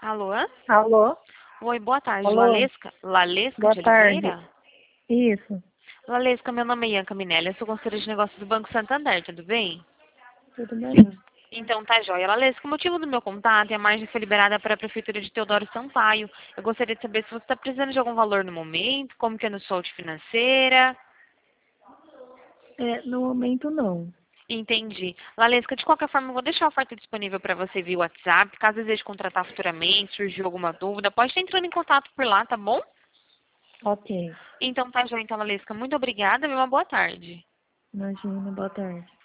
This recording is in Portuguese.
Alô? Alô? Oi, boa tarde. Alô? Lalesca Boa de tarde. Oliveira? Isso. Lalesca, meu nome é Ianca Minelli, eu sou consultora de negócios do Banco Santander, tudo bem? Tudo bem? Então tá jóia. Lalesca, o motivo do meu contato é a margem foi liberada para a Prefeitura de Teodoro Sampaio. Eu gostaria de saber se você está precisando de algum valor no momento, como que é no saúde financeira. No momento não. Entendi. Lalesca, de qualquer forma, eu vou deixar a oferta disponível para você via WhatsApp. Caso deseje contratar futuramente, surgiu alguma dúvida, pode estar entrando em contato por lá, tá bom? Ok. Então tá jóia, então, Lalesca. Muito obrigada e uma boa tarde. Imagina, boa tarde.